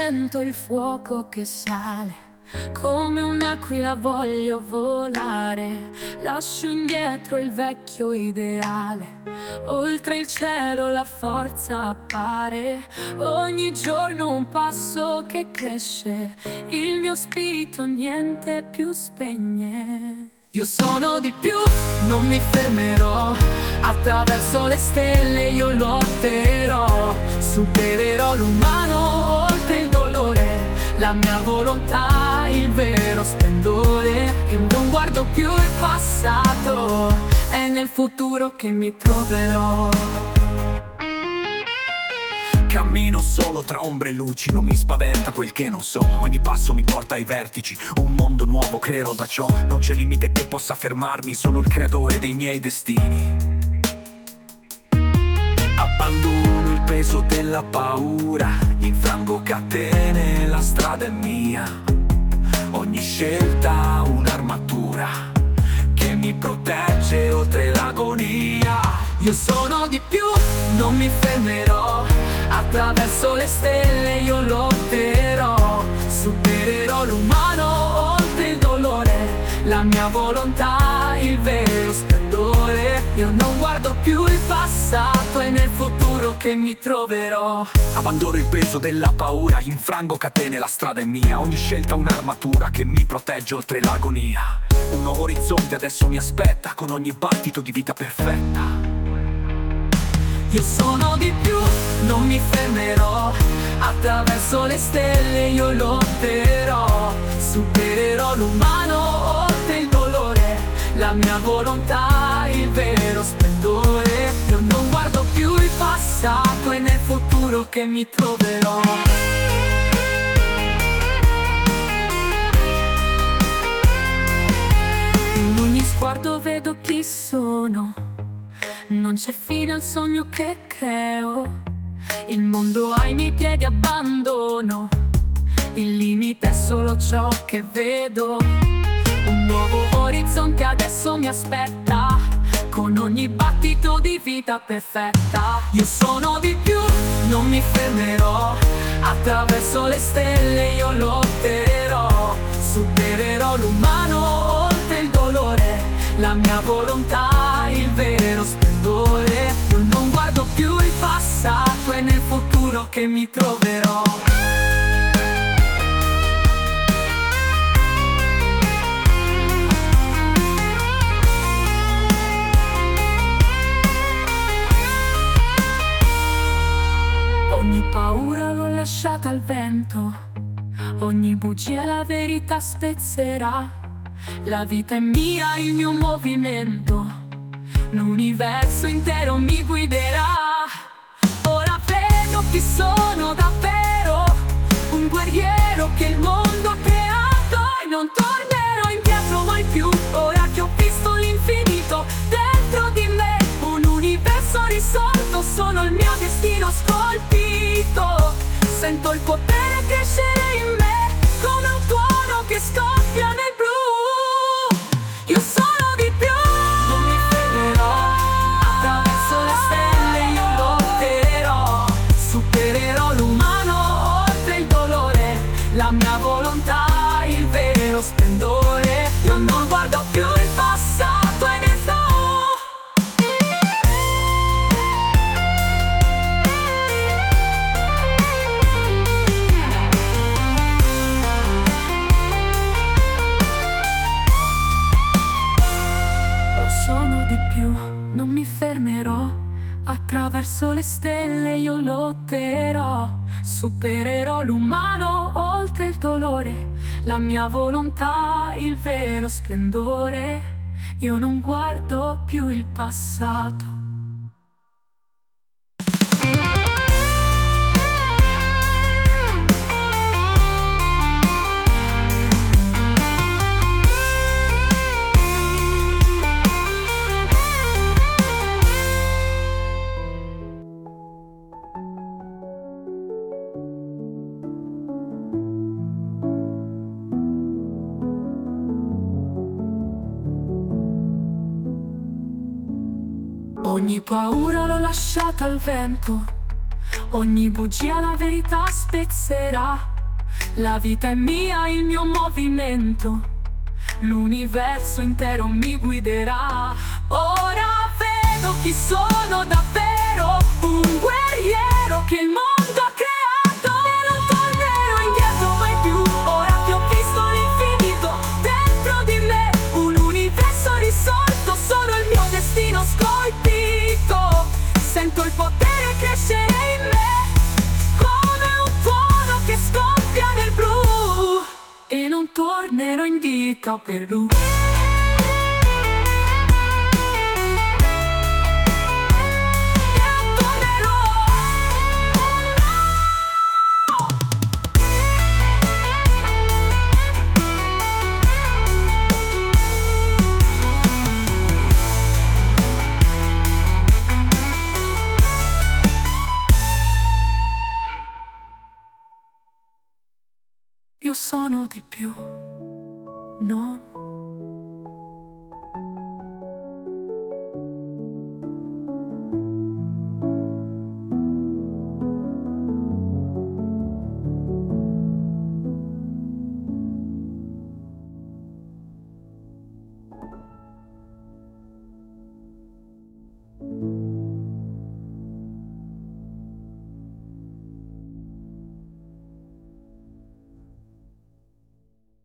sento il fuoco che sale, come un'aquila voglio volare. Lascio indietro il vecchio ideale, oltre il cielo la forza appare. Ogni giorno un passo che cresce, il mio spirito niente più spegne. Io sono di più, non mi fermerò, attraverso le stelle io lotterò. Supererò l'umano oltre il dolore, la mia volontà, il vero splendore. Io non guardo più il passato, è nel futuro che mi troverò. Cammino solo tra ombre e luci, non mi spaventa quel che non so. Ogni passo mi porta ai vertici, un mondo nuovo creerò da ciò. Non c'è limite che possa fermarmi, sono il creatore dei miei destini. Abbandono il peso della paura, infrango catene, la strada è mia. Ogni scelta un'armatura che mi protegge oltre l'agonia. Io sono di più, non mi fermerò, attraverso le stelle io lotterò. Supererò l'umano oltre il dolore, la mia volontà, il vero splendore. Io non guardo più il passato, è nel futuro che mi troverò. Abbandono il peso della paura, infrango catene, la strada è mia. Ogni scelta un'armatura che mi protegge oltre l'agonia. Un nuovo orizzonte adesso mi aspetta, con ogni battito di vita perfetta. Io sono di più, non mi fermerò, attraverso le stelle io lotterò. Supererò l'umano oltre il dolore, la mia volontà, il vero splendore. Io non guardo più il passato, è nel futuro che mi troverò. In ogni sguardo vedo chi sono, non c'è fine al sogno che creo. Il mondo ai miei piedi abbandono, il limite è solo ciò che vedo. Un nuovo orizzonte adesso mi aspetta, con ogni battito di vita perfetta. Io sono di più, non mi fermerò, attraverso le stelle io lotterò. Supererò l'umano oltre il dolore, la mia volontà, il vero splendore. Io non guardo più il passato, è nel futuro che mi troverò. Ogni paura l'ho lasciata al vento, ogni bugia la verità spezzerà. La vita è mia, il mio movimento, l'universo intero mi guiderà. Ora vedo chi sono davvero, un guerriero che il mondo ha creato. E non tornerò indietro mai più, ora che ho visto l'infinito dentro di me. Un universo risolto, sono il mio destino scolpito. Sento il potere crescere in me, come un tuono che scoppia nel blu. Io sono di più, non mi fermerò, attraverso le stelle io lotterò. Supererò l'umano oltre il dolore, la mia volontà, il vero splendore. Io non guardo più il passato e ne non mi fermerò, attraverso le stelle io lotterò. Supererò l'umano oltre il dolore, la mia volontà, il vero splendore. Io non guardo più il passato. Ogni paura l'ho lasciata al vento, ogni bugia la verità spezzerà. La vita è mia, il mio movimento, l'universo intero mi guiderà. Ora vedo chi sono davvero, un guerriero che il mondo ha creato. E non tornerò indietro mai più, ora che ho visto l'infinito dentro di me. Un universo risolto, sono il mio destino scolpito. Sento il potere crescere in me, come un tuono che scoppia nel blu. E non tornerò indietro per lui. Io sono di più, non